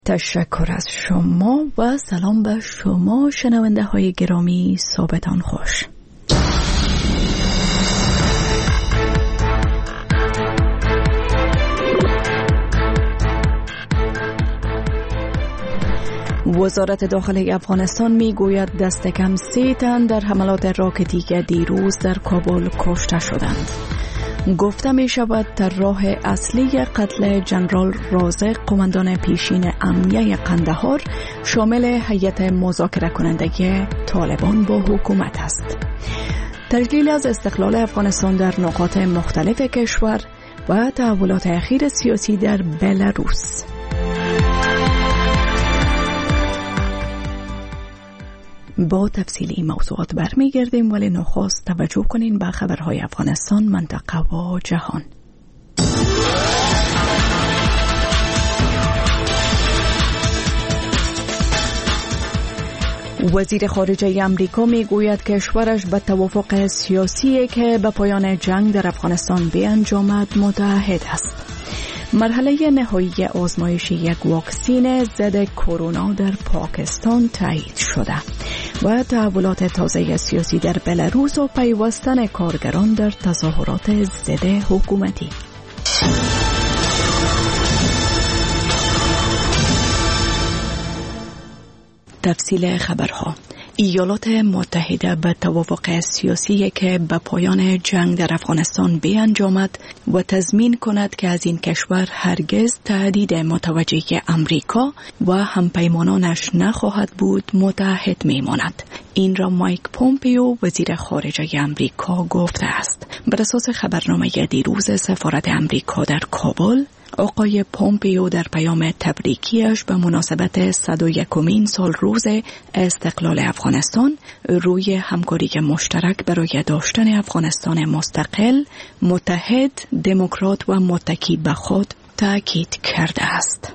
تشکر از شما و سلام به شما شنونده های گرامی. صبحتان خوش. وزارت داخلی افغانستان میگوید دست کم 3 تن در حملات راکتی که دیروز در کابل کشته شدند. گفته می شود طراح اصلی قتل جنرال رازق قماندان پیشین امنیه قندهار شامل هیئت مذاکره کننده طالبان با حکومت است. تجلیل از استقلال افغانستان در نقاط مختلف کشور و تحولات اخیر سیاسی در بلاروس. با تفصیل این موضوعات برمیگردیم، ولی نخست توجه کنین به خبرهای افغانستان، منطقه و جهان. وزیر خارجه امریکا میگوید کشورش به توافق سیاسی که به پایان جنگ در افغانستان بیانجامد متعهد است. مرحله نهایی آزمایش یک واکسن ضد کرونا در پاکستان تایید شده و تحولات تازه سیاسی در بلاروس و پیوستن کارگران در تظاهرات ضد حکومتی. تفصیل خبرها. ایالات متحده به توافق سیاسی که به پایان جنگ در افغانستان بیانجامد و تضمین کند که از این کشور هرگز تهدید متوجه امریکا و همپیمانانش نخواهد بود متعهد میماند. این را مایک پومپیو وزیر خارجه امریکا گفته است. بر اساس خبرنامه دیروز سفارت امریکا در کابل، آقای پومپیو در پیام تبریکیش به مناسبت 101مین سال روز استقلال افغانستان روی همکاری مشترک برای داشتن افغانستان مستقل، متحد، دموکرات و متکی به خود تاکید کرده است.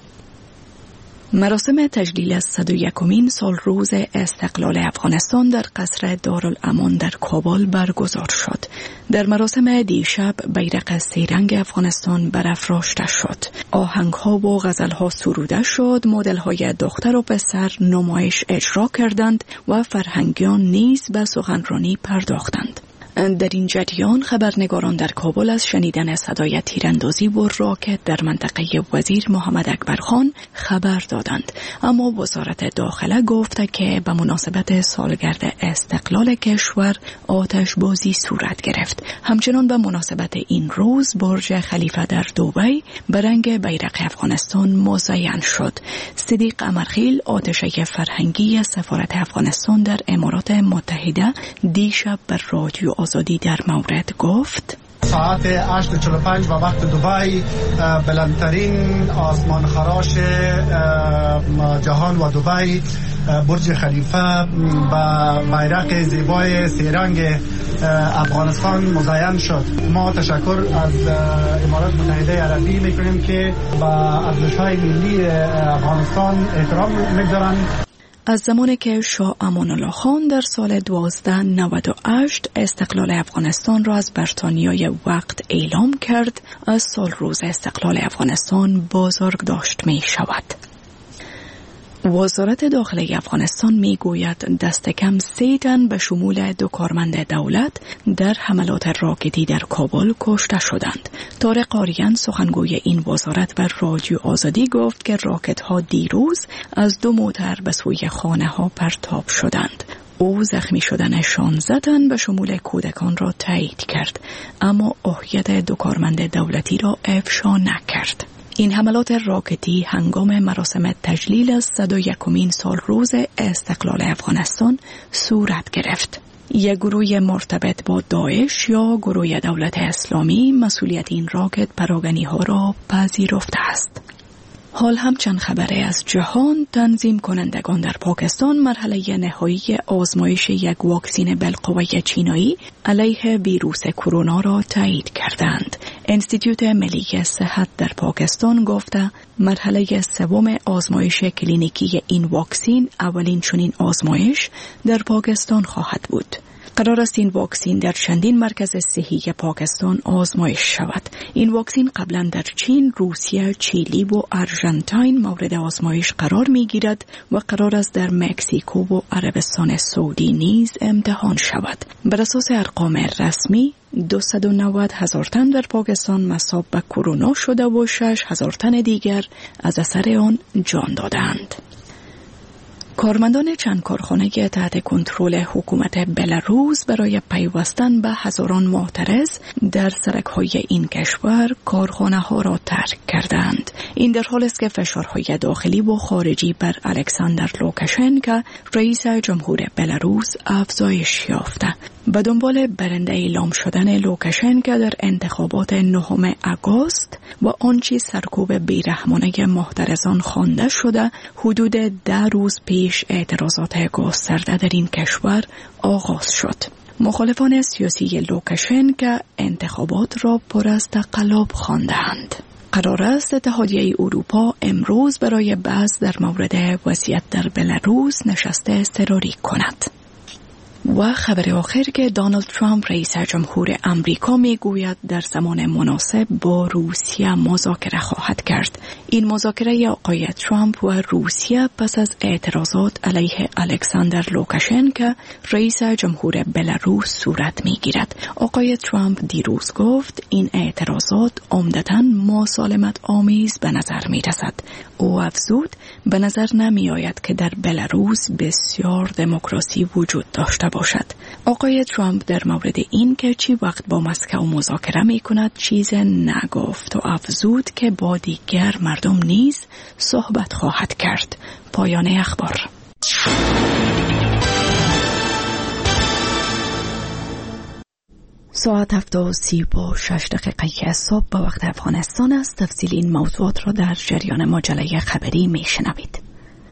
مراسم تجلیل از 101مین سال روز استقلال افغانستان در قصر دارالامان در کابل برگزار شد. در مراسم دیشب بیرق 3 رنگ افغانستان برافراشته شد. آهنگ‌ها و غزل‌ها سروده شد، مدل‌های دختر و پسر نمایش اجرا کردند و فرهنگیان نیز به سخنرانی پرداختند. در این جریان خبرنگاران در کابل از شنیدن صدای تیراندازی و راکت در منطقه وزیر محمد اکبر خان خبر دادند، اما وزارت داخله گفته که به مناسبت سالگرد استقلال کشور آتش بازی صورت گرفت. همچنان به مناسبت این روز برج خلیفه در دبی به رنگ بیرق افغانستان مزین شد. صدیق امرخیل آتشه فرهنگی سفارت افغانستان در امارات متحده دیشب بر رادیو آزادی در مورد گفت: ساعت 8:45 و وقت دبی بلندترین آسمان خراش جهان و دبی برج خلیفه با بیرق زیبای 3 رنگ افغانستان مزین شد. ما تشکر از امارات متحده عربی میکنیم که با ارزش‌های ملی افغانستان احترام میگذارند. از زمانی که شاه امان الله خان در سال 1298 استقلال افغانستان را از بریتانیای وقت اعلام کرد، از سال روز استقلال افغانستان بزرگ داشت می شود. وزارت داخلی افغانستان می گوید دست کم 3 تن به شمول 2 کارمند دولت در حملات راکتی در کابل کشته شدند. طارق آریان سخنگوی این وزارت بر رادیو آزادی گفت که راکت ها دیروز از 2 موتر به سوی خانه ها پرتاب شدند. او زخمی شدن 16 تن به شمول کودکان را تایید کرد، اما هویت 2 کارمند دولتی را افشا نکرد. این حملات راکتی هنگام مراسم تجلیل از 101مین سال روز استقلال افغانستان صورت گرفت. یک گروه مرتبط با داعش یا گروه دولت اسلامی مسئولیت این راکت پراگنی ها را پذیرفته است. حال هم چند خبره از جهان. تنظیم کنندگان در پاکستان مرحله نهایی آزمایش یک واکسن بالقوه چینایی علیه ویروس کرونا را تایید کردند. انستیتوت ملی صحت در پاکستان گفته مرحله 3 آزمایش کلینیکی این واکسن اولین چنین آزمایش در پاکستان خواهد بود. قرار است این واکسین در چندین مرکز صحی پاکستان آزمایش شود. این واکسین قبلا در چین، روسیه، چیلی و آرژانتین مورد آزمایش قرار می گیرد و قرار است در مکزیکو و عربستان سعودی نیز امتحان شود. بر اساس ارقام رسمی 290,000 تن در پاکستان مصاب به کرونا شده و 6,000 تن دیگر از اثر آن جان دادند. کارمندان چند کارخانه که تحت کنترل حکومت بلاروس برای پیوستن به هزاران معترض در سرک‌های این کشور کارخانه ها را ترک کردند. این در حالی است که فشارهای داخلی و خارجی بر الکساندر لوکاشنکو رئیس جمهور بلاروس افزایش یافته. به دنبال برنده اعلام شدن لوکاشنکو در انتخابات 9 آگوست و آنچه سرکوب بیرحمانه معترضان خوانده شده، حدود 10 روز پیش اعتراضات گسترده در این کشور آغاز شد. مخالفان سیاسی لوکاشنکو انتخابات را پر از تقلب خواندند. قرار است اتحادیه اروپا امروز برای بحث در مورد وضعیت در بلاروس نشست اضطراری کند. و خبر آخر که دونالد ترامپ رئیس جمهور امریکا میگوید در زمان مناسب با روسیه مذاکره خواهد کرد. این مذاکره آقای ترامپ و روسیه پس از اعتراضات علیه الکساندر لوکاشنکو رئیس جمهور بلاروس صورت میگیرد. آقای ترامپ دیروز گفت این اعتراضات عمدتاً مسالمت آمیز به نظر میرسد. او افزود به نظر نمی آید که در بلاروس بسیار دموکراسی وجود داشته باشد. آقای ترامپ در مورد این که چی وقت با مسکو مذاکره می کند چیز نگفت و افزود که با دیگر مردم نیز صحبت خواهد کرد. پایان اخبار. ساعت 7:36 صبح به وقت افغانستان است. تفصیل این موضوعات را در جریان مجله خبری می شنوید.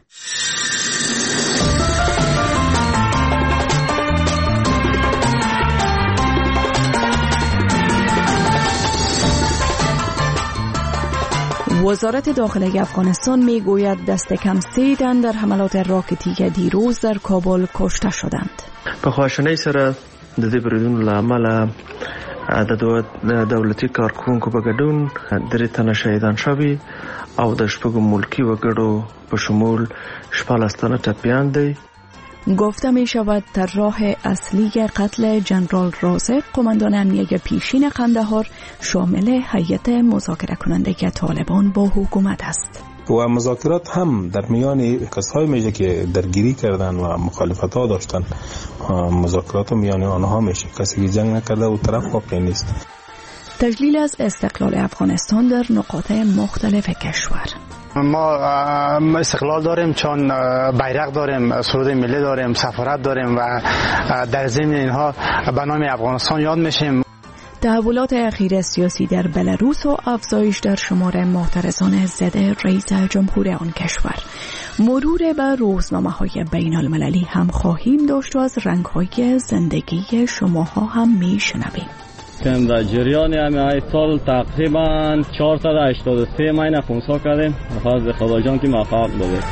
وزارت داخلی افغانستان می گوید دست کم 3 تن در حملات راکتی دیروز در کابل کشته شدند. په خواشینۍ سره د دې بریدونو له امله د دولتي کارکوونکو په ګډون 3 تنه شهیدان شوي او د 6 ملکی وګړو په شمول 14 تنه ټپیان دي. گفته می شود طراح اصلی قتل جنرال رازق قماندان امنیه پیشین قندهار شامل هیئت مذاکره کننده طالبان با حکومت است. و مذاکرات هم در میان کسایی میشه که درگیری کردن و مخالفت ها داشتن. مذاکرات میان آنها میشه، کسی که جنگ نکرده و طرف واقع نیست. تجلیل از استقلال افغانستان در نقاط مختلف کشور. ما استقلال داریم چون بیرق داریم، سرود ملی داریم، سفارت داریم و در ضمن اینها به نام افغانستان یاد میشیم. تحولات اخیر سیاسی در بلاروس و افزایش در شمار معترضان ضد رئیس جمهور آن کشور. مرور بر روزنامه‌های بین المللی هم خواهیم داشت و از رنگ‌های زندگی شماها هم میشنویم. در جریان همه سال تقریبا 483 ماهی خونسا کردیم. خواهد خدا جان که موفق بوده.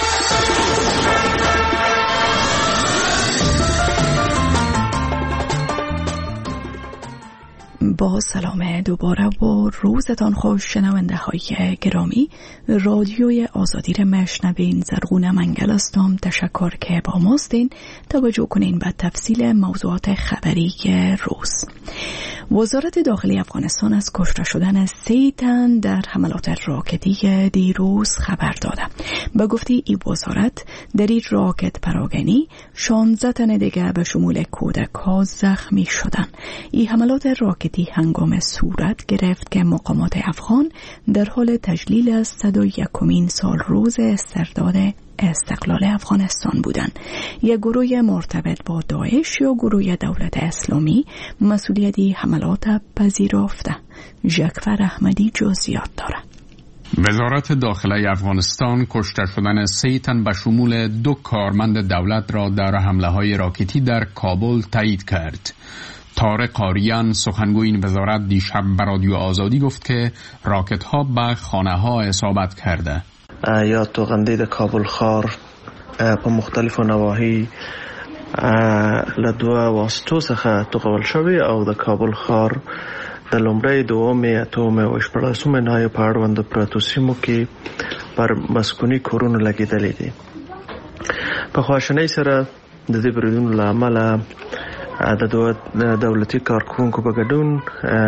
با سلام دوباره و روزتان خوش شنونده های گرامی. رادیوی آزادی را مشنوین. زرغون منگل هستم. تشکر که با ماستین. توجه کنین به تفصیل موضوعات خبری روز. وزارت داخلی افغانستان از کشته شدن 3 تن در حملات راکتی دیروز خبر داده. به گفته این وزارت در این راکت پراگنی 16 تن دیگر به شمول کودک ها زخمی شدند. این حملات راکتی هنگام صورت گرفت که مقامات افغان در حال تجلیل از 101مین سال روز استرداد استقلال افغانستان بودند. یک گروه مرتبط با داعش یا گروه دولت اسلامی مسئولیتی حملات پذیرفته. ژکفر احمدی جزئیات دارد. وزارت داخلی افغانستان کشته شدن 3 تن به شمول 2 کارمند دولت را در حمله‌های راکتی در کابل تایید کرد. طارق قاریان سخنگوی این وزارت دیشب به رادیو آزادی گفت که راکت ها به خانه ها اصابت کرده. یا توغندی د کابل ښار په مختلفو نواحی له دوه واسطو څخه توغول شوی او د کابل ښار د لومړۍ، دومې، اتمې او شپاړسمې ناحیو په اړوند پرتو سیمو کې پر مسکوني کورونو لګېدلي دي. په خواشینۍ سره د دې بریدونو له امله د دوه دولتي کارکوونکو په ګډون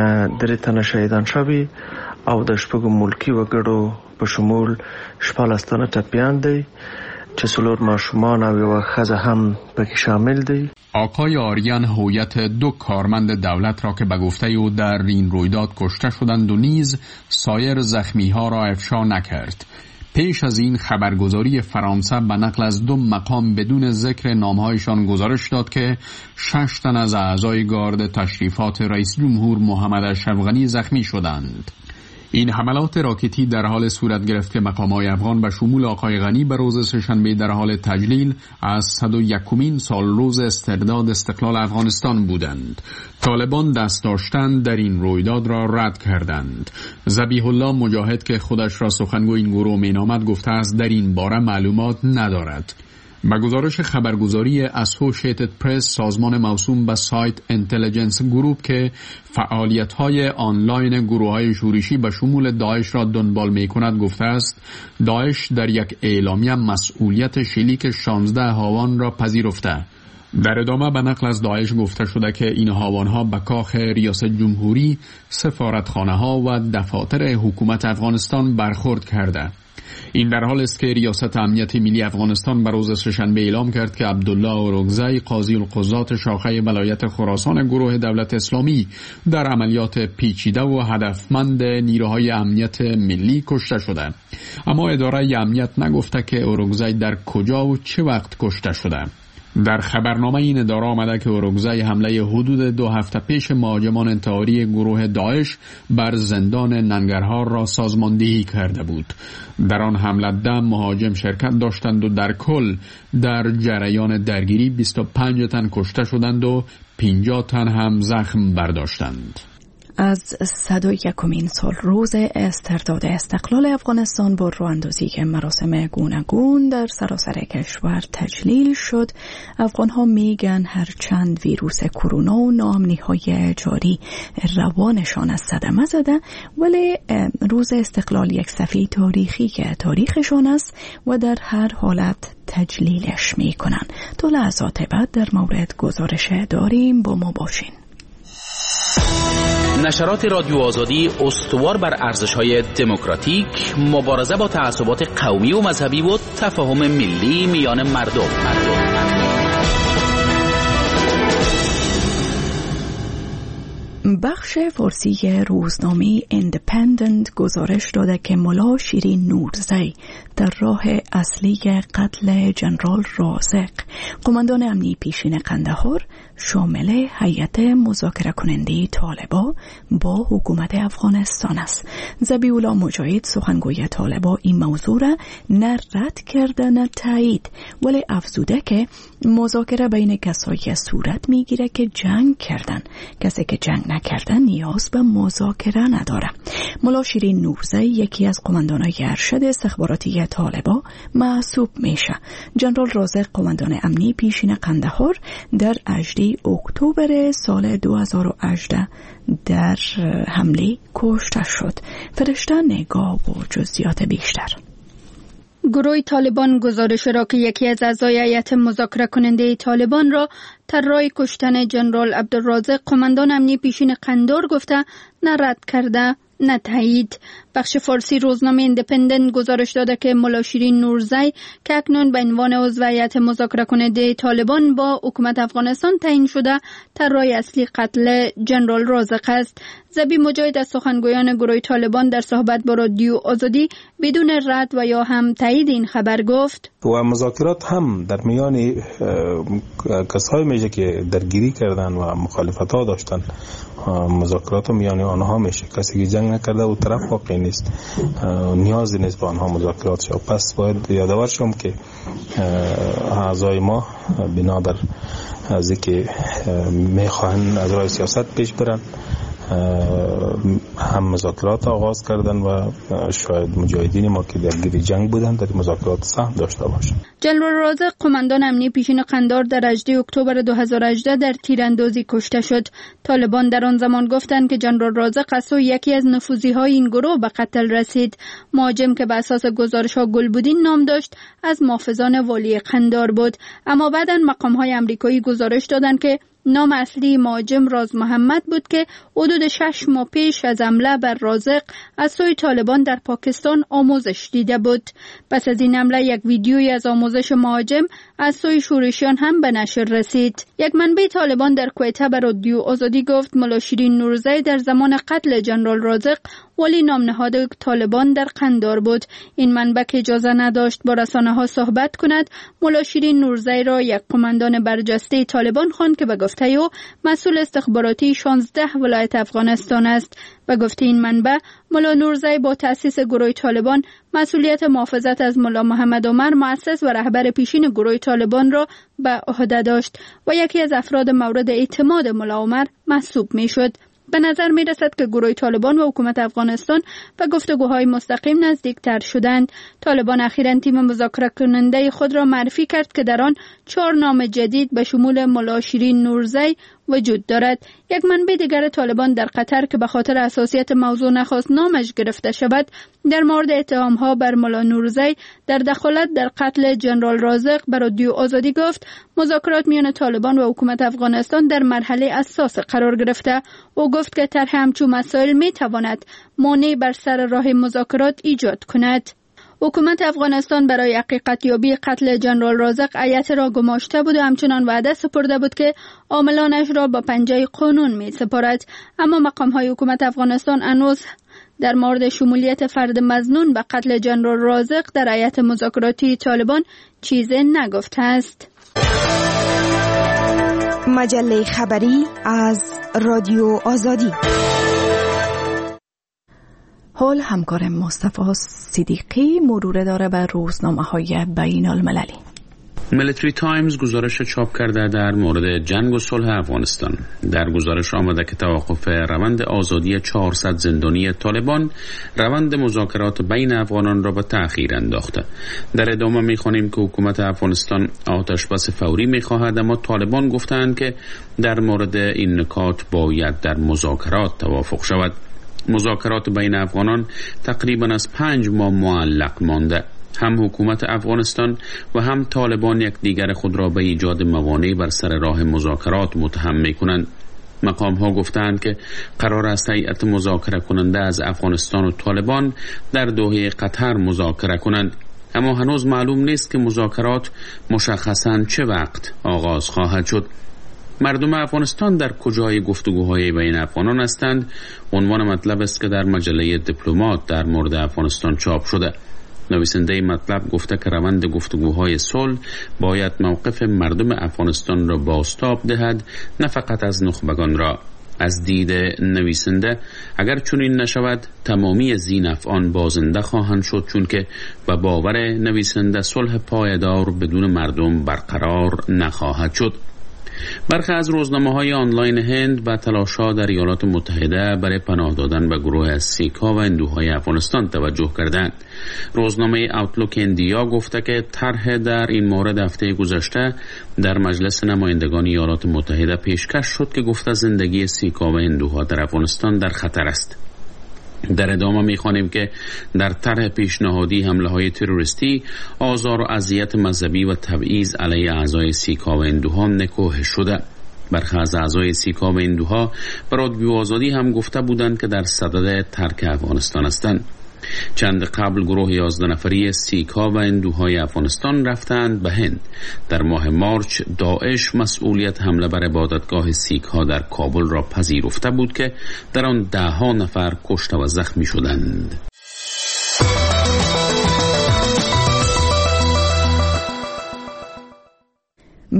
3 تنه شهیدان شوي او د 6 ملکي وګړو په شمول 14 تنه ټپیان دي چې 4 ماشومان او 1 ښځه هم پکې شامل دي. آقای آریان هویت 2 کارمند دولت را که به گفته او در این رویداد کشته شدند و نیز سایر زخمی ها را افشا نکرد. پیش از این خبرگزاری فرانسه به نقل از 2 مقام بدون ذکر نامهایشان گزارش داد که 6 تن از اعضای گارد تشریفات رئیس جمهور محمد اشرف غنی زخمی شدند. این حملات راکتی در حال صورت گرفت که مقام‌های افغان به شمول آقای غنی به روز سه‌شنبه در حال تجلیل از 101مین سال روز استرداد استقلال افغانستان بودند. طالبان دست داشتن در این رویداد را رد کردند. ذبیح الله مجاهد که خودش را سخنگوی این گروه مینامد گفته است در این باره معلومات ندارد. به گزارش خبرگزاری اسوسییتد پرس، سازمان موسوم به سایت اینتلیجنس گروپ که فعالیت‌های آنلاین گروه‌های شورشی به شمول داعش را دنبال می‌کند گفته است داعش در یک اعلامیه مسئولیت شلیک 16 هاوان را پذیرفته. در ادامه به نقل از داعش گفته شده که این هاوان‌ها به کاخ ریاست جمهوری، سفارتخانه‌ها و دفاتر حکومت افغانستان برخورد کرده. این در حال است که ریاست امنیت ملی افغانستان به روز سه‌شنبه اعلام کرد که عبدالله اورگزی، قاضی القضات شاخه ولایت خراسان گروه دولت اسلامی، در عملیات پیچیده و هدفمند نیروهای امنیت ملی کشته شده. اما اداره امنیت نگفته که اورگزی در کجا و چه وقت کشته شده. در خبرنامه این اداره آمده که اورگزی حمله حدود 2 هفته پیش مهاجمان انتحاری گروه داعش بر زندان ننگرهار را سازماندهی کرده بود. در آن حمله 10 مهاجم شرکت داشتند و در کل در جریان درگیری 25 تن کشته شدند و 50 تن هم زخم برداشتند. از 101مین سال روز استرداد استقلال افغانستان با رواندازی که مراسم گوناگون در سراسر کشور تجلیل شد، افغان‌ها میگن هرچند ویروس کرونا و ناامنی‌های جاری روانشان از صدمه زده، ولی روز استقلال یک صفحه تاریخی که تاریخشان است و در هر حالت تجلیلش میکنن. تا لحظات بعد در مورد گزارش داریم، با ما باشین. نشرات رادیو آزادی استوار بر ارزش‌های دموکراتیک، مبارزه با تعصبات قومی و مذهبی و تفاهم ملی میان مردم. بخش فارسی روزنامه ایندیپندنت گزارش داده که ملا شیرین نورزی در راه اصلی قتل جنرال رازق، قماندان امنی پیشین قندهار، شامل هیئت مذاکره کننده طالبان با حکومت افغانستان است. ذبیح الله مجاهد سخنگوی طالبان این موضوع را نه رد کرده نه تایید، ولی افزوده که مذاکره بین کسایی صورت میگیره که جنگ کردن. کسی که جنگ نکردن نیاز به مذاکره نداره. ملا شیرین نورزی یکی از قماندانای ارشد استخباراتی طالبان محسوب میشه. جنرال رازق قماندان امنی پیشین قندهار در 18 اکتبر سال 2018 در حمله کشته شد. فرشته نگاه و جزئیات بیشتر. گروه طالبان گزارش را که یکی از اعضای هیئت مذاکره کننده طالبان را طراح کشتن جنرال عبدالرازق قماندان امنی پیشین قندهار گفته نه رد کرده نه تایید. بخش فارسی روزنامه ایندیپندنت گزارش داده که ملا شیرین نورزی که اکنون به عنوان عضو هیئت مذاکره کننده طالبان با حکومت افغانستان تعیین شده طراح اصلی قتل جنرال رازق است. ذبیح مجاهد از سخنگویان گروه طالبان در صحبت با رادیو آزادی بدون رد و یا هم تایید این خبر گفت و مذاکرات هم در میان کسایی میشه که درگیری کردن و مخالفت ها داشتن، مذاکرات میان آنها میشه. کسی که جنگ نکرده و طرف واقعی نیست، نیازی نیست با آنها مذاکرات شد. پس باید یادآور شم که اعضای ما بنابر از اینکه میخواهن از راه سیاست پیش برن هم مذاکرات آغاز کردن و شاید مجاهدین ما که درگیر جنگ بودن در مذاکرات سهم داشته باشند. جنرال رازق قماندان امنیه پیشین قندار در 18 اکتبر 2018 در تیراندازی کشته شد. طالبان در آن زمان گفتند که جنرال رازق از سوی یکی از نفوذی‌های این گروه به قتل رسید. مهاجم که به اساس گزارش‌ها گلبودین نام داشت از محافظان والی قندار بود، اما بعداً مقام‌های آمریکایی گزارش دادند که نام اصلی مهاجم راز محمد بود که حدود 6 ماه پیش از حمله بر رازق از سوی طالبان در پاکستان آموزش دیده بود. پس از این حمله یک ویدیویی از آموزش مهاجم از سوی شورشیان هم به نشر رسید. یک منبع طالبان در کویته به رادیو آزادی گفت ملا شیرین نورزی در زمان قتل جنرال رازق ولی نام نهاد طالبان در قندار بود. این منبع که اجازه نداشت با رسانه‌ها صحبت کند، ملا شیرین نورزی را یک قماندان برجسته طالبان خواند که به گفته او مسئول استخباراتی 16 ولایت افغانستان است. به گفته این منبع، ملا نورزی با تأسیس گروه طالبان مسئولیت محافظت از ملا محمد عمر مؤسس و رهبر پیشین گروه طالبان را به عهده داشت و یکی از افراد مورد اعتماد ملا عمر محسوب می‌شد. به نظر می رسد که گروه طالبان و حکومت افغانستان به گفتگوهای مستقیم نزدیکتر شدند. طالبان اخیراً تیم مذاکره کننده خود را معرفی کرد که در آن 4 نام جدید به شمول ملا شیرین نورزی وجود دارد. یک منبع دیگر طالبان در قطر که به خاطر حساسیت موضوع نخواست نامش گرفته شود، در مورد اتهام‌ها بر ملا نورزی در دخالت در قتل جنرال رازق بر رادیو آزادی گفت مذاکرات میان طالبان و حکومت افغانستان در مرحله حساس قرار گرفته. او گفت که طرح همچون مسائل میتواند مانع بر سر راه مذاکرات ایجاد کند. حکومت افغانستان برای حقیقت یابی قتل جنرال رازق هیئت را گماشته بود و همچنان وعده سپرده بود که عاملانش را به پنجه قانون می سپارد. اما مقام‌های حکومت افغانستان هنوز در مورد شمولیت فرد مظنون به قتل جنرال رازق در هیئت مذاکراتی طالبان چیزی نگفته است. مجله خبری از رادیو آزادی. حال همکار مصطفی صدیقی مرور داره بر روزنامه‌های بین المللی. ملیتری تایمز گزارش چاپ کرده در مورد جنگ و صلح افغانستان. در گزارش آمده که توقف روند آزادی 400 زندانی طالبان روند مذاکرات بین افغانان را به تأخیر انداخته. در ادامه می‌خوانیم که حکومت افغانستان آتش بس فوری می‌خواهد، اما طالبان گفتند که در مورد این نکات باید در مذاکرات توافق شود. مذاکرات بین افغانان تقریبا از 5 ماه معلق مانده. هم حکومت افغانستان و هم طالبان یکدیگر خود را به ایجاد موانع بر سر راه مذاکرات متهم می‌کنند. مقام ها گفتند که قرار است هیئت مذاکره کننده از افغانستان و طالبان در دوحه قطر مذاکره کنند، اما هنوز معلوم نیست که مذاکرات مشخصاً چه وقت آغاز خواهد شد. مردم افغانستان در کجای گفتگوهای بین افغانان هستند عنوان مطلب است که در مجله دیپلمات در مورد افغانستان چاپ شده. نویسنده مطلب گفته که روند گفتگوهای صلح باید موقف مردم افغانستان را بازتاب دهد، نه فقط از نخبگان را. از دید نویسنده اگر چنین نشود تمامی ذی‌نفعان بازنده خواهند شد، چون که به باور نویسنده صلح پایدار بدون مردم برقرار نخواهد شد. برخی از روزنامه‌های آنلاین هند به تلاش‌ها در ایالات متحده برای پناه دادن به گروه از سیک‌ها و هندوهای افغانستان توجه کردند. روزنامه آوتلوک هندیا گفته که طرح در این مورد هفته گذشته در مجلس نمایندگان ایالات متحده پیشکش شد که گفته زندگی سیک‌ها و هندوها در افغانستان در خطر است. در ادامه می‌خوانیم که در طرح پیشنهادی حمله‌های تروریستی، آزار و اذیت مذهبی و تبعیض علیه اعضای سیک‌ها و هندوها نکوهش شده. برخی از اعضای سیک‌ها و هندوها به رادیو آزادی هم گفته بودند که در صدد ترک افغانستان هستند. چند قبل گروه 11 نفری سیک‌ها و هندوهای افغانستان رفتند به هند. در ماه مارچ داعش مسئولیت حمله بر عبادتگاه سیک‌ها در کابل را پذیرفته بود که در آن 10 نفر کشته و زخمی شدند.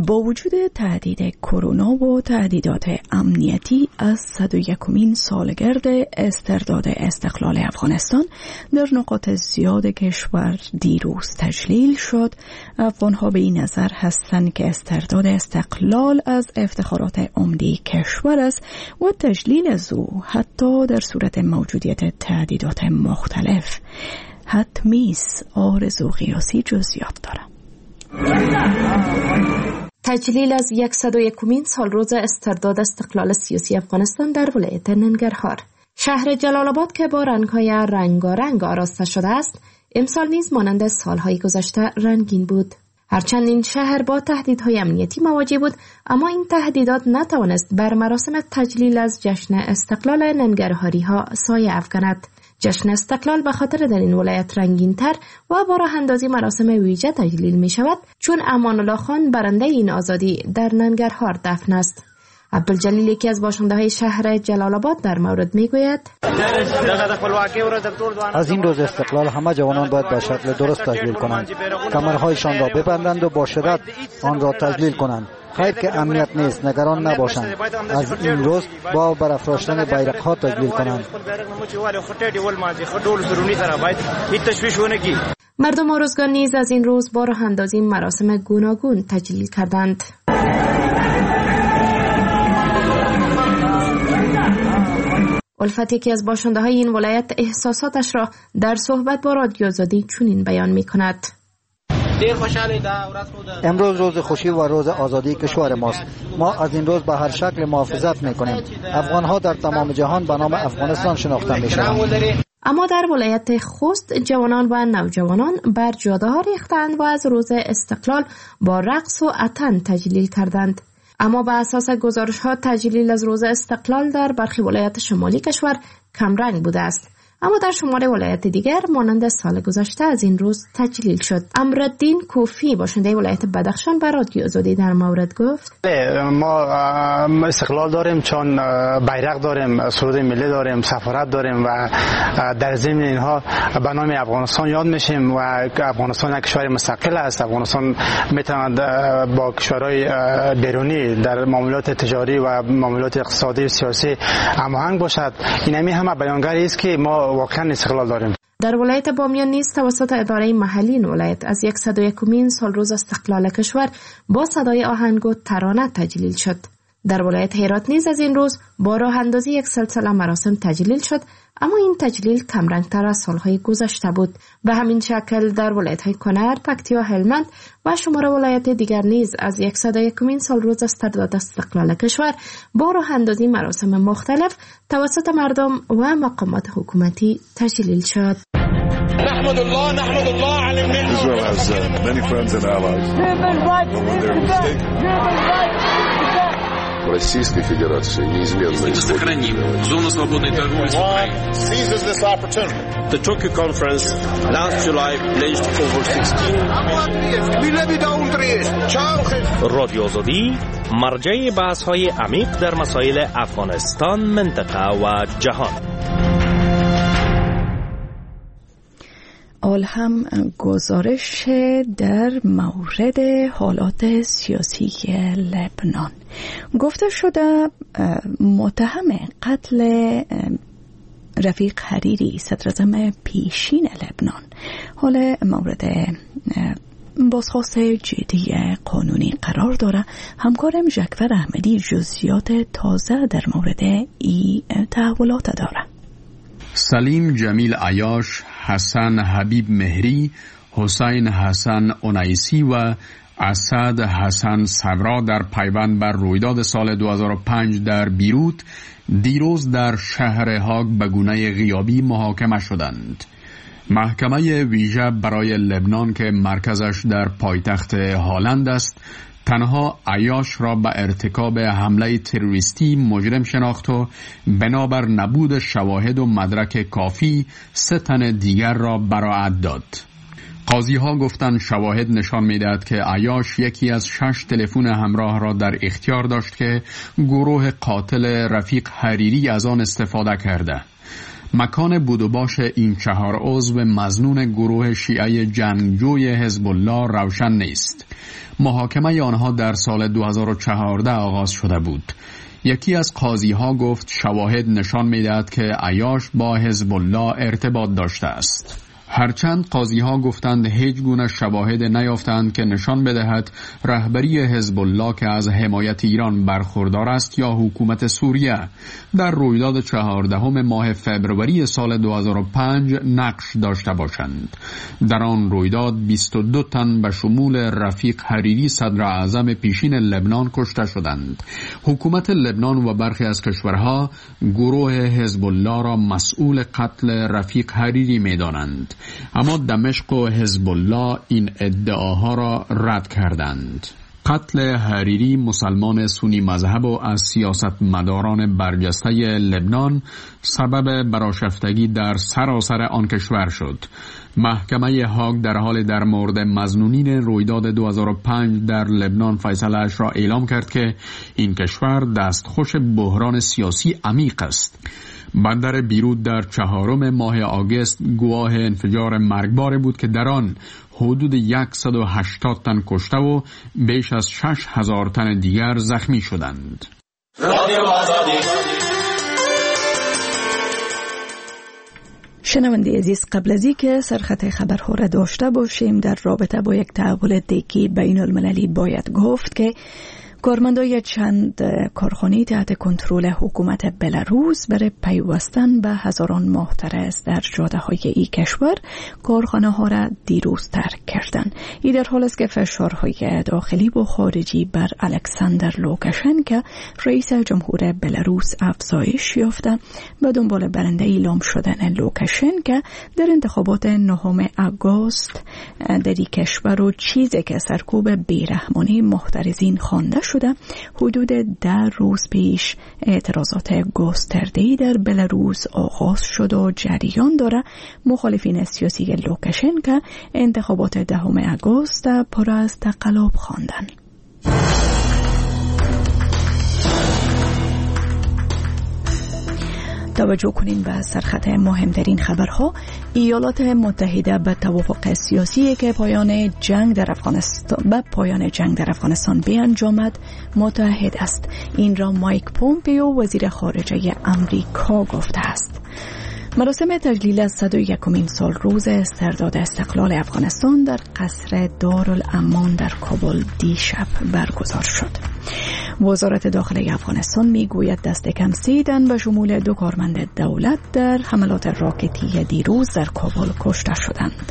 با وجود تهدید کرونا و تهدیدات امنیتی از 101مین سالگرد استرداد استقلال افغانستان در نقاط زیاد کشور دیروز تجلیل شد، افغانها به این نظر هستند که استرداد استقلال از افتخارات عمده کشور است و تجلیل از او حتی در صورت موجودیت تهدیدات مختلف حتمی است. آرزو قیاسی جزئیات دارد. تجلیل از 101مین سالروز استرداد استقلال سیاسی افغانستان در ولایت ننگرهار. شهر جلال آباد که با رنگ‌های رنگارنگ آراسته شده است، امسال نیز مانند سالهای گذشته رنگین بود. هرچند این شهر با تهدیدهای امنیتی مواجه بود، اما این تهدیدات نتوانست بر مراسم تجلیل از جشن استقلال ننگرهاری‌ها سایه افکند. جشن استقلال به خاطر در این ولایت رنگین‌تر و با راه اندازی مراسم ویژه تجلیل می شود، چون امان الله خان برنده این آزادی در ننگرهار دفن است. عبدالجلیل یکی از باشنده‌های شهر جلال آباد در مورد میگوید: از این روز استقلال همه جوانان باید به شکل درست تجلیل کنند، کمرهایشان را ببندند و با شدت آن را تجلیل کنند. خیر که امنیت نیست، نگران نباشند. از این روز با برافراشتن بیرق‌ها تجلیل کنند. مردم آرزگان نیز از این روز با راه اندازی مراسم گوناگون تجلیل کردند. الفت یکی از باشنده‌های این ولایت احساساتش را در صحبت با رادیو آزادی چنین بیان می‌کند: امروز روز خوشی و روز آزادی کشور ماست. ما از این روز به هر شکل محافظت می‌کنیم. افغان‌ها در تمام جهان به نام افغانستان شناخته می‌شوند. اما در ولایت خوست جوانان و نوجوانان بر جاده‌ها ریختند و از روز استقلال با رقص و اتن تجلیل کردند. اما به اساس گزارش‌ها تجلیل از روز استقلال در برخی ولایت شمالی کشور کمرنگ بوده است، اما در شمال ولایت دیگر مانند سال گذشته از این روز تجلیل شد. امرالدین کوفی باشنده ولایت بدخشان به رادیو آزادی در مورد گفت: ما استقلال داریم چون بیرق داریم، سرود ملی داریم، سفارت داریم و در ضمن اینها به نام افغانستان یاد میشیم و افغانستان یک کشور مستقل است. افغانستان میتواند با کشورهای بیرونی در معاملات تجاری و معاملات اقتصادی و سیاسی هماهنگ باشد. این همه بیانگر است که ما واقعا استقلال داریم. در ولایت بامیان نیز توسط اداره محلی این ولایت از 101مین سالروز استقلال کشور با صدای آهنگ و ترانه تجلیل شد. در ولایت هرات نیز از این روز با راه اندازی یک سلسله مراسم تجلیل شد، اما این تجلیل کمرنگ‌تر از سالهای گذشته بود. به همین شکل در ولایت‌های کنر، پکتیا، هلمند و شمار ولایت دیگر نیز از 101مین سالروز استرداد استقلال کشور با راه اندازی مراسم مختلف توسط مردم و مقامات حکومتی تجلیل شد. نحمد الله على المنة. Israel has many friends and allies. Российской Федерации неизменно сохраним зону свободной торговли с Украиной. Seizes this opportunity. The Tokyo conference last July pledged over 16 رادیو آزادی مرجع بحث‌های عمیق در مسائل افغانستان، منطقه و جهان. آل هم گزارش در مورد حالات سیاسی لبنان. گفته شده متهم قتل رفیق حریری صدراعظم پیشین لبنان حال مورد بازخواست جدی قانونی قرار داره. همکارم ژکفر احمدی جزئیات تازه در مورد این تحولات داره. سلیم جمیل عیاش، حسن حبیب مهری، حسین حسن اونیسی و اسد حسن صبرا در پیوند بر رویداد سال 2005 در بیروت دیروز در شهر هاگ به گونه غیابی محاکمه شدند. محکمه ویژه برای لبنان که مرکزش در پایتخت هالند است تنها عیاش را به ارتکاب حمله تروریستی مجرم شناخت و بنابر نبود شواهد و مدرک کافی 3 تن دیگر را براءت داد. قاضی ها گفتند شواهد نشان می‌دهد که عیاش یکی از 6 تلفن همراه را در اختیار داشت که گروه قاتل رفیق حریری از آن استفاده کرده. مکان بود و باش این 4 عضو مظنون گروه شیعه جنگجوی حزب الله روشن نیست. محاکمه آنها در سال 2014 آغاز شده بود. یکی از قاضی ها گفت شواهد نشان می‌دهد که عیاش با حزب الله ارتباط داشته است. هرچند قاضی ها گفتند هیچ گونه شواهد نیافتند که نشان بدهد رهبری حزب الله که از حمایت ایران برخوردار است یا حکومت سوریه در رویداد 14 ماه فوریه سال 2005 نقش داشته باشند. در آن رویداد 22 تن به شمول رفیق حریری صدر اعظم پیشین لبنان کشته شدند. حکومت لبنان و برخی از کشورها گروه حزب الله را مسئول قتل رفیق حریری می‌دانند. اما دمشق و حزب الله این ادعاها را رد کردند. قتل حریری مسلمان سنی مذهب و از سیاستمداران برجسته لبنان سبب برآشفتگی در سراسر آن کشور شد. محکمه هاگ در حال در مورد مظنونین رویداد 2005 در لبنان فیصله‌اش را اعلام کرد که این کشور دستخوش بحران سیاسی عمیق است. بندر بیروت در 4 ماه آگوست گواه انفجار مرگباری بود که در آن حدود 180 تن کشته و بیش از 6000 تن دیگر زخمی شدند. شنونده عزیز، قبل از اینکه سرخط خبرها را داشته باشیم در رابطه با یک تحول دیگه بین المللی باید گفت که کارمندای چند کارخانه تحت کنترل حکومت بلاروس برای پیوستن به هزاران محترس در جاده‌های این کشور کارخانه ها را دیروز ترک کردند. این در حال است که فشارهای داخلی و خارجی بر الکساندر لوکاشنکو رئیس جمهور بلاروس افزایش یافته و دنبال برنده اعلام شدن لوکاشنکو در انتخابات 9 آگوست در این کشور و چیزی که سرکوب بیرحمانه محترزین خوانده شده. حدود 10 روز پیش اعتراضات گسترده‌ای در بلاروس آغاز شد و جریان داره. مخالفین سیاسی لوکاشنکو انتخابات 10 آگوست پر از تقلب خواندند. توجه کنین به سرخط مهمترین خبرها. ایالات متحده به توافق سیاسی که پایان جنگ در افغانستان بیانجامد متحد است. این را مایک پومپیو وزیر خارجه امریکا گفته است. مراسم تجلیل از 101مین سال روز استرداد استقلال افغانستان در قصر دارالامان در کابل دیشب برگزار شد. وزارت داخله افغانستان میگوید دست کم 3 تن به شمول 2 کارمند دولت در حملات راکتی دیروز در کابل کشته شدند.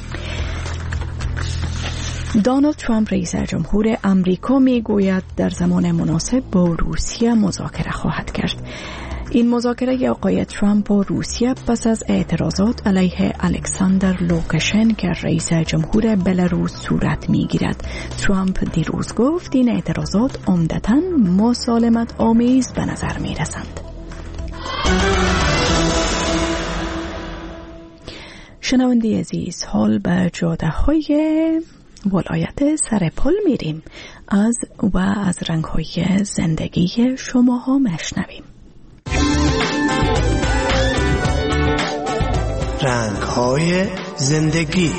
دونالد ترامپ رئیس جمهور امریکا میگوید در زمان مناسب با روسیه مذاکره خواهد کرد. این مذاکره آقای ترامپ و روسیه پس از اعتراضات علیه الکساندر لوکاشنکو رئیس جمهور بلاروس صورت میگیرد. ترامپ دیروز گفت این اعتراضات عمدتاً مسالمت آمیز به نظر میرسند. شنونده عزیز، حال به جاده‌های ولایت سرپل میریم از رنگ‌های زندگی شماها مشنویم. رنگ‌های زندگی.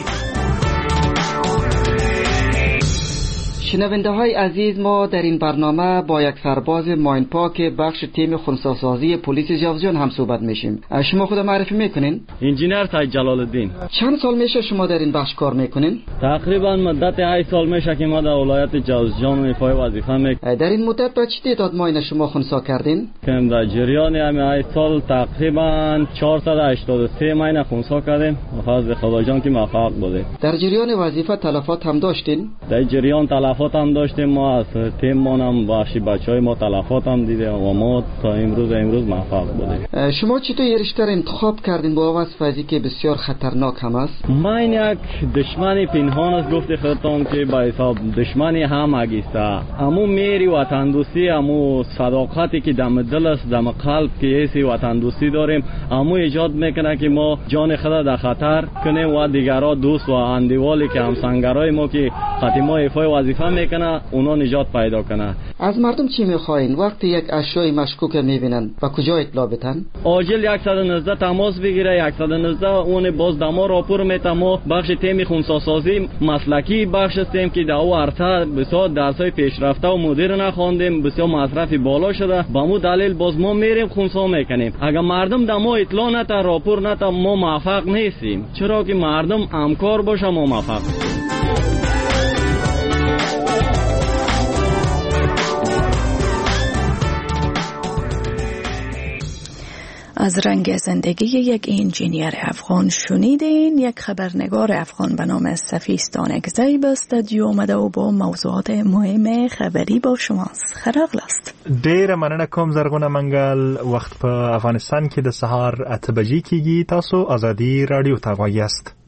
شنونده های عزیز، ما در این برنامه با یک سرباز ماینپاک بخش تیم خنثی‌سازی پلیس جوزجان هم صحبت میشیم. شما خود معرفی میکنین؟ انجینیر سید جلال الدین. چند سال میشه شما در این بخش کار میکنین؟ تقریبا مدت 8 سال میشه که ما در ولایت جوزجان ایفای وظیفه میکنیم. در این مدت با چه تعداد ماین شما خنثی کردین؟ که در جریان همین 8 سال تقریبا 483 ماین خنثی کردیم. فضل خدا جان که موفق بودیم. در جریان وظیفه تلفات هم داشتین؟ در جریان تلفات هم داشتیم. ما از تیممان هم بچهای ما تلفات هم دیده و ما تا امروز موفق بودیم. شما چطور یه رشته انتخاب کردین با وصف از که بسیار خطرناک هم است؟ من یک دشمن پنهان است گفته خودتان که با حساب دشمنی هم اگیسته. امو میری وطن دوستی، امو صداقتی که دم دل است، دم قلب که ایسی وطن دوستی داریم، امو ایجاد میکنه که ما جان خود در خطر کنیم و دیگرها دوست و اندیوالی که همسنگرای ما که خاطی ما ایفای وظیفه حمله میکنه اونا نجات پیدا کنه. از مردم چی میخواین وقتی یک اشیاء مشکوک میبینن و کجا اطلاع بدن؟ عاجل 119 تماس بگیره. 119 اون باز دما راپور میته. ما بخش تیم خونساسازی مسلکی بخش هستیم که در او عرصه بسیار درسای پیشرفته و مدرن خواندیم، بسیار مصرف بالا شده. با مو دلیل باز ما میریم خونسا میکنیم. اگر مردم دما اطلاع نته راپور نته ما موفق نیستیم، چرا که مردم همکار باشه ما موفق. از رنگ زندگی یک انجینیر افغان شنیدین. یک خبرنگار افغان به نام سفیستان اگزی به استودیو اومده و با موضوعات مهم خبری با شماست. خراغل است. ډیره مننه کوم زرغونه منګل. وخت په افغانستان کې د سهار 8 بجې کېږي. تاسو ازادي رادیو ته غواړئ.